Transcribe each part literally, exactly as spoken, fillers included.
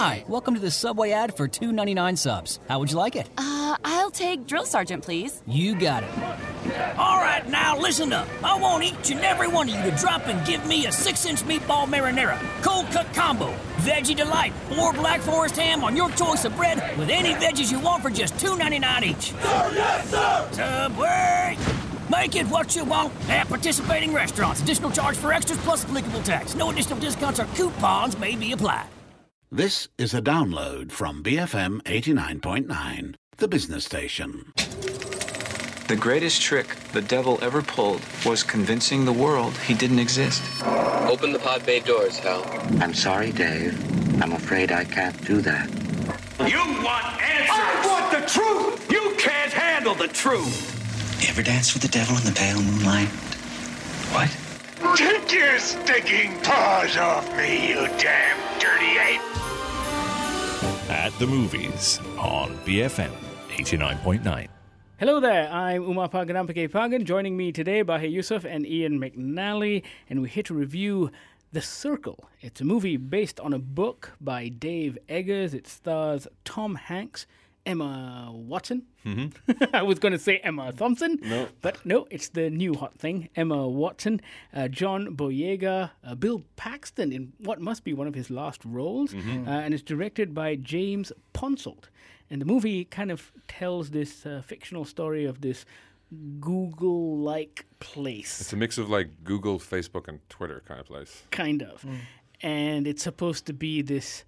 Hi, welcome to the Subway ad for two ninety-nine subs. How would you like it? Uh, I'll take Drill Sergeant, please. You got it. All right, now listen up. I want each and every one of you to drop and give me a six-inch meatball marinara, cold cut combo, veggie delight, or Black Forest ham on your choice of bread with any veggies you want for just two ninety-nine each. Sir, yes, sir! Subway! Make it what you want at participating restaurants. Additional charge for extras plus applicable tax. No additional discounts or coupons may be applied. This is a download from B F M eighty-nine point nine, the business station. The greatest trick the devil ever pulled was convincing the world he didn't exist. Open the pod bay doors, Hal. I'm sorry, Dave. I'm afraid I can't do that. You want answers! I want the truth! You can't handle the truth! You ever dance with the devil in the pale moonlight? What? Take your stinking paws off me, you damn dirty ape! At the movies on B F M eighty-nine point nine. Hello there, I'm Umar Pagan Ampake Pagan. Joining me today, Bahir Yusuf and Ian McNally, and we're here to review The Circle. It's a movie based on a book by Dave Eggers. It stars Tom Hanks, Emma Watson. Mm-hmm. I was going to say Emma Thompson, no. but no, it's the new hot thing. Emma Watson, uh, John Boyega, uh, Bill Paxton in what must be one of his last roles, mm-hmm. uh, and it's directed by James Ponsoldt. And the movie kind of tells this uh, fictional story of this Google-like place. It's a mix of like Google, Facebook, and Twitter kind of place. Kind of. Mm. And it's supposed to be this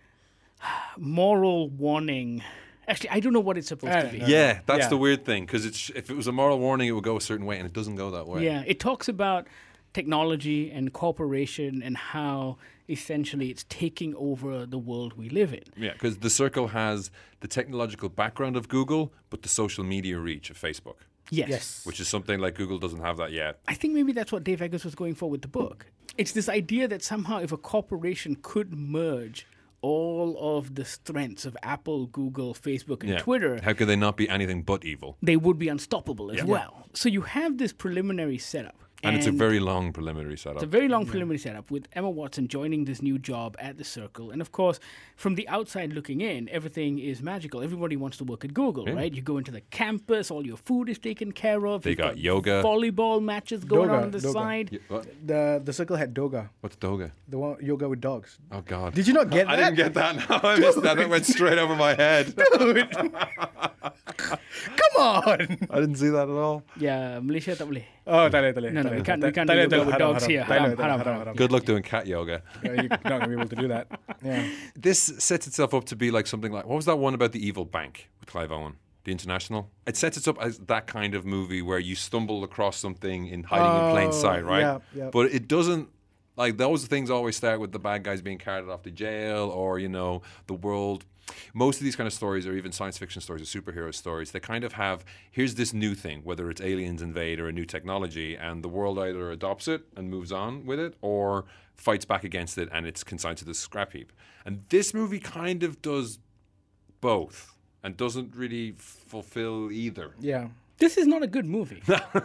moral warning. Actually, I don't know what it's supposed to be. Know. Yeah, that's yeah. the weird thing, because it's if it was a moral warning, it would go a certain way, and it doesn't go that way. Yeah, it talks about technology and cooperation and how essentially it's taking over the world we live in. Yeah, because The Circle has the technological background of Google, but the social media reach of Facebook. Yes. yes. Which is something like Google doesn't have that yet. I think maybe that's what Dave Eggers was going for with the book. It's this idea that somehow if a corporation could merge all of the strengths of Apple, Google, Facebook, and yeah. Twitter. How could they not be anything but evil? They would be unstoppable as yeah. well. So you have this preliminary setup. And, and it's a very long preliminary setup. It's a very long preliminary yeah. setup with Emma Watson joining this new job at The Circle. And of course, from the outside looking in, everything is magical. Everybody wants to work at Google, yeah. right? You go into the campus, all your food is taken care of. They You've got, got yoga. Volleyball matches going Doga, on on the Doga. side. Yeah, the The Circle had Doga. What's Doga? The one yoga with dogs. Oh, God. Did you not get I that? I didn't get that. No, I missed that. That went straight over my head. Dude. Come on. I didn't see that at all. Yeah, Malaysia tak boleh. Oh, tak boleh, tak boleh. No, no, we can't, we can't do yoga with dogs here. Haram, haram, haram. Good luck doing cat yoga. Yeah, you're not going to be able to do that. Yeah. This sets itself up to be like something like, what was that one about the evil bank with Clive Owen? The International? It sets it up as that kind of movie where you stumble across something in hiding oh, in plain sight, right? Yeah, yeah. But it doesn't, like those things always start with the bad guys being carted off to jail or, you know, the world. Most of these kind of stories, or even science fiction stories or superhero stories, they kind of have, here's this new thing, whether it's aliens invade or a new technology, and the world either adopts it and moves on with it, or fights back against it and it's consigned to the scrap heap. And this movie kind of does both and doesn't really fulfill either. Yeah. This is not a good movie.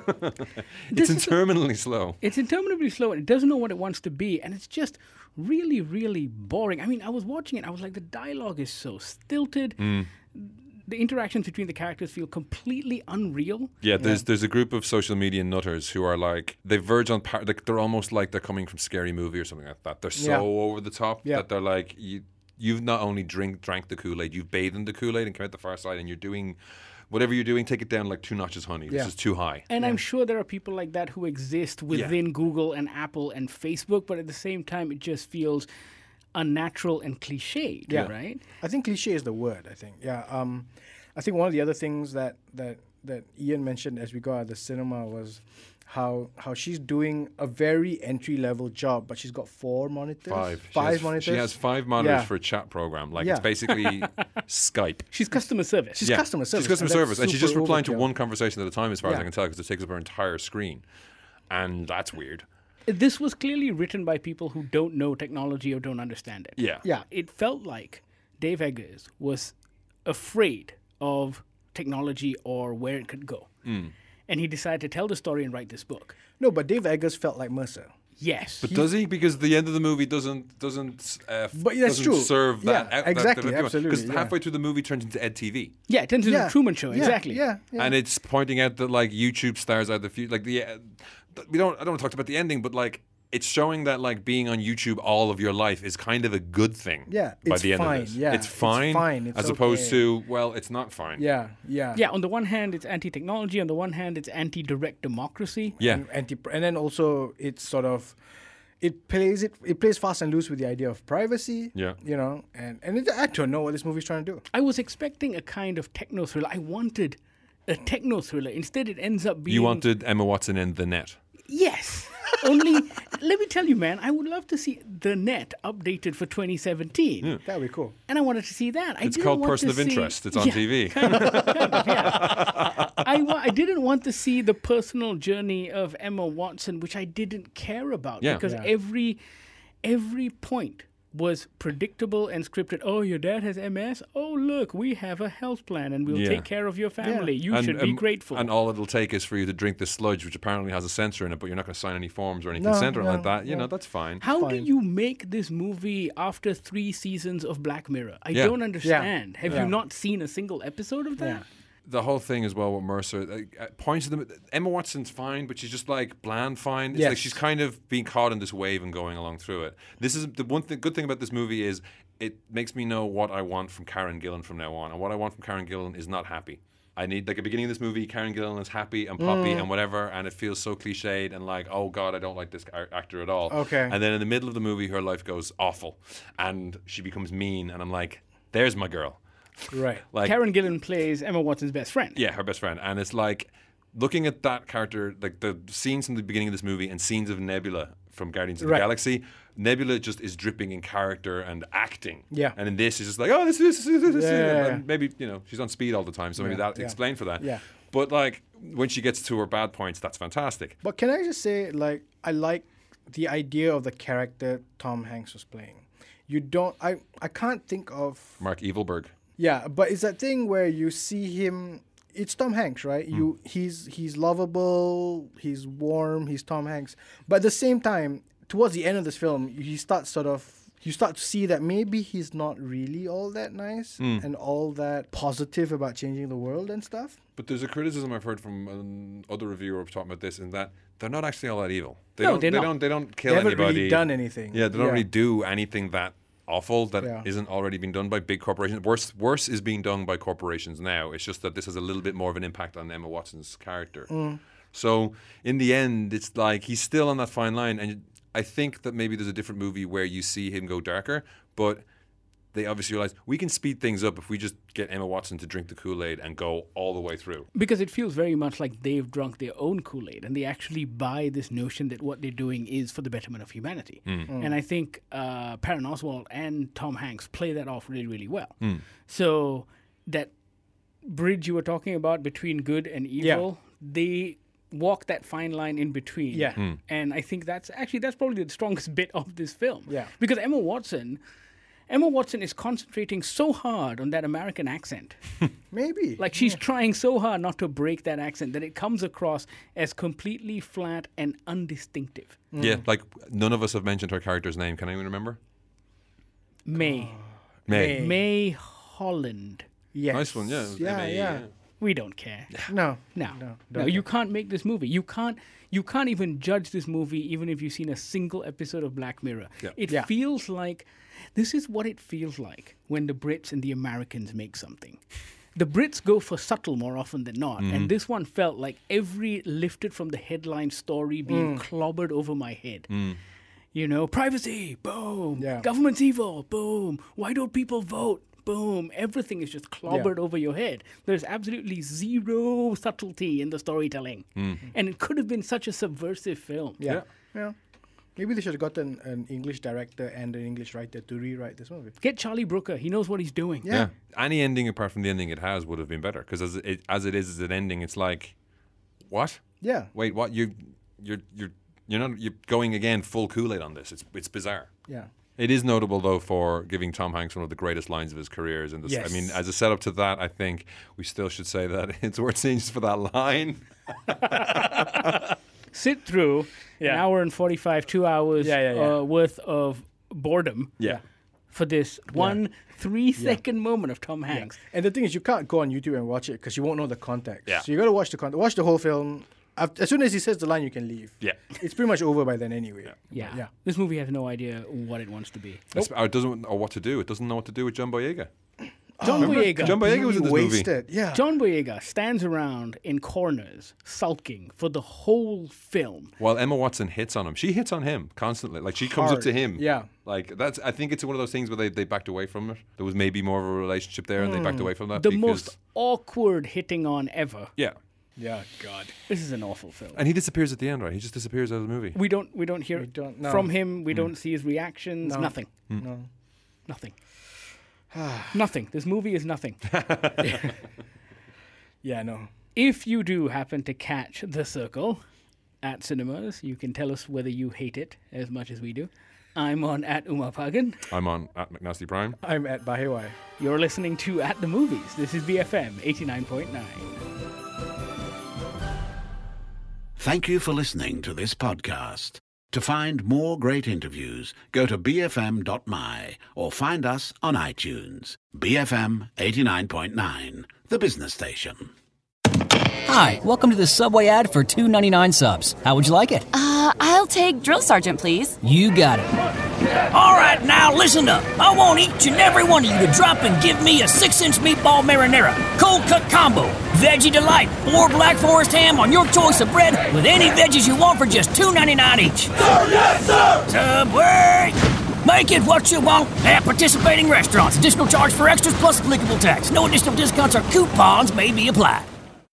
It's interminably slow. It's interminably slow, and it doesn't know what it wants to be, and it's just really, really boring. I mean, I was watching it, I was like, the dialogue is so stilted. Mm. The interactions between the characters feel completely unreal. Yeah, there's yeah. there's a group of social media nutters who are like, they verge on, par- like, they're almost like they're coming from Scary Movie or something like that. They're so yeah. over the top yeah. that they're like, you, you've not only drink drank the Kool-Aid, you've bathed in the Kool-Aid and come out the far side, and you're doing... Whatever you're doing, take it down like two notches, honey. This yeah. is too high. And yeah. I'm sure there are people like that who exist within yeah. Google and Apple and Facebook, but at the same time, it just feels unnatural and cliched, yeah. right? I think cliche is the word, I think. Yeah. Um, I think one of the other things that, that, that Ian mentioned as we go out of the cinema was how how she's doing a very entry-level job, but she's got four monitors. Five. Five she has, monitors. She has five monitors yeah. for a chat program. Like, yeah. it's basically Skype. She's customer service. She's yeah. customer service. She's customer service. And she's just replying overkill. to one conversation at a time, as far yeah. as I can tell, because it takes up her entire screen. And that's weird. This was clearly written by people who don't know technology or don't understand it. Yeah. Yeah. It felt like Dave Eggers was afraid of technology or where it could go. Mm. And he decided to tell the story and write this book. No, but Dave Eggers felt like Mercer. Yes. But does he? Because the end of the movie doesn't doesn't uh, But that's doesn't true. serve that. Yeah, out- exactly, that, absolutely, Because yeah. halfway through the movie, it turns into Ed T V. Yeah, it turns into Yeah. the Truman Show. Yeah, Exactly. Yeah, yeah. And it's pointing out that like YouTube stars are the future. Like the uh, we don't. I don't want to talk about the ending, but like it's showing that like being on YouTube all of your life is kind of a good thing. Yeah, by it's the end fine, of this, yeah, it's it's fine. fine, it's as opposed okay. to well, it's not fine. Yeah, yeah. Yeah, on the one hand, it's anti-technology. On the one hand, it's anti-direct democracy. Yeah. And, anti- and then also it's sort of it plays it it plays fast and loose with the idea of privacy. Yeah. You know, and and it, I don't know what this movie's trying to do. I was expecting a kind of techno thriller. I wanted a techno thriller. Instead, it ends up being You wanted Emma Watson in The Net. yes. Only, let me tell you, man, I would love to see The Net updated for twenty seventeen. Yeah. That'd be cool. And I wanted to see that. I It's didn't called want Person to of see- Interest. It's on Yeah, T V. Kind of, kind of, yeah. I, wa- I didn't want to see the personal journey of Emma Watson, which I didn't care about Yeah. because Yeah. every every point was predictable and scripted. Oh, your dad has M S? Oh, look, we have a health plan and we'll Yeah. take care of your family. You And- should be and- grateful. And all it'll take is for you to drink this sludge, which apparently has a sensor in it, but you're not going to sign any forms or any No, consent or anything no, like that. You no. know, that's fine. How do fine. you make this movie after three seasons of Black Mirror? I Yeah. don't understand. Have Yeah. you not seen a single episode of that? Yeah. The whole thing as well with Mercer, like, at points of them, Emma Watson's fine, but she's just like bland fine. It's like Yes. she's kind of being caught in this wave and going along through it. This is the one thing, good thing about this movie is it makes me know what I want from Karen Gillan from now on, and what I want from Karen Gillan is not happy. I need like at the beginning of this movie, Karen Gillan is happy and poppy Mm. and whatever, and it feels so cliched and like, oh god, I don't like this a- actor at all. Okay. And then in the middle of the movie, her life goes awful, and she becomes mean, and I'm like, there's my girl. Right. Like Karen Gillan plays Emma Watson's best friend. yeah, her best friend. And it's like looking at that character, like the scenes from the beginning of this movie and scenes of Nebula from Guardians of Right. the Galaxy, Nebula just is dripping in character and acting. Yeah. And in this, it's just like, oh, this is, this is, this is. Yeah, yeah, yeah. And maybe, you know, she's on speed all the time, so maybe Yeah, that yeah. explained for that. Yeah. But like when she gets to her bad points, that's fantastic. But can I just say, like, I like the idea of the character Tom Hanks was playing. You don't, I, I can't think of. Mark Evilberg. Yeah, but it's that thing where you see him. It's Tom Hanks, right? You he's he's lovable, he's warm, he's Tom Hanks. But at the same time, towards the end of this film, he starts sort of you start to see that maybe he's not really all that nice Mm. and all that positive about changing the world and stuff. But there's a criticism I've heard from um, other reviewers talking about this, in that they're not actually all that evil. They No, don't, they're they not. don't. They don't kill They haven't anybody. really done anything. Yeah, they don't Yeah. really do anything that awful that Yeah. not already been done by big corporations. Worse, worse is being done by corporations now. It's just that this has a little bit more of an impact on Emma Watson's character. Mm. So in the end, it's like he's still on that fine line, and I think that maybe there's a different movie where you see him go darker, but they obviously realize we can speed things up if we just get Emma Watson to drink the Kool-Aid and go all the way through. Because it feels very much like they've drunk their own Kool-Aid and they actually buy this notion that what they're doing is for the betterment of humanity. Mm. And I think uh, Patton Oswalt and Tom Hanks play that off really, really well. Mm. So that bridge you were talking about between good and evil, they walk that fine line in between. Yeah. Mm. And I think that's actually, that's probably the strongest bit of this film. Yeah. Because Emma Watson... Emma Watson is concentrating so hard on that American accent. Maybe. Like she's trying so hard not to break that accent that it comes across as completely flat and undistinctive. Yeah, like none of us have mentioned her character's name. Can anyone remember? May. May. May Holland. Yes. Nice one, yeah. Yeah, M A E, yeah. We don't care. No. No. No. No, don't. you can't make this movie. You can't you can't even judge this movie even if you've seen a single episode of Black Mirror. Yeah. It Yeah. feels like this is what it feels like when the Brits and the Americans make something. The Brits go for subtle more often than not, Mm-hmm. and this one felt like every lifted from the headline story being clobbered over my head. Mm. You know, privacy, boom. Yeah. Government's evil, boom. Why don't people vote? Boom. Everything is just clobbered over your head. There's absolutely zero subtlety in the storytelling. And it could have been such a subversive film. Yeah. Yeah. Yeah. Maybe they should have gotten an English director and an English writer to rewrite this movie. Get Charlie Brooker. He knows what he's doing. Yeah. Yeah. Any ending apart from the ending it has would have been better, because as it, as it is as an ending, it's like, what? Yeah. Wait, what? You, you're you're you're not you're going again full Kool-Aid on this. It's it's bizarre. Yeah. It is notable though for giving Tom Hanks one of the greatest lines of his careers. And Yes. I mean, as a setup to that, I think we still should say that it's worth seeing just for that line. sit through Yeah. an hour and forty-five, two hours Yeah, yeah, yeah. Uh, worth of boredom Yeah. for this one three-second moment of Tom Hanks. And the thing is, you can't go on YouTube and watch it because you won't know the context. Yeah. So you got to watch the context. Watch the whole film. Af- As soon as he says the line, you can leave. Yeah. It's pretty much over by then anyway. Yeah. Yeah. This movie has no idea what it wants to be. It's- Or it doesn't know what to do. It doesn't know what to do with John Boyega. John Remember? Boyega. John Boyega was in this movie. Wasted. Yeah. John Boyega stands around in corners, sulking for the whole film. While Emma Watson hits on him. She hits on him constantly. Like, she comes up Hard. to him. Yeah. Like, that's, I think it's one of those things where they, they backed away from it. There was maybe more of a relationship there and they backed away from that. The because, most awkward hitting on ever. Yeah. Yeah, God. This is an awful film. And he disappears at the end, right? He just disappears out of the movie. We don't we don't hear We don't- no. from him. We don't see his reactions. No. Nothing. No. Nothing. Nothing. This movie is nothing. Yeah, no. If you do happen to catch The Circle at cinemas, you can tell us whether you hate it as much as we do. I'm on at Umar Pagan. I'm on at McNasty Prime. I'm at Bahewai. You're listening to At the Movies. This is B F M eighty-nine point nine. Thank you for listening to this podcast. To find more great interviews, go to b f m dot m y or find us on iTunes. B F M eighty-nine point nine, the business station. Hi, welcome to the Subway ad for two ninety-nine subs. How would you like it? Uh, I'll take Drill Sergeant, please. You got it. All right, now listen up. I want each and every one of you to drop and give me a six-inch meatball marinara, cold cut combo, veggie delight, or Black Forest ham on your choice of bread with any veggies you want for just two ninety-nine each. Sir, yes, sir! Subway! Make it what you want at participating restaurants. Additional charge for extras plus applicable tax. No additional discounts or coupons may be applied.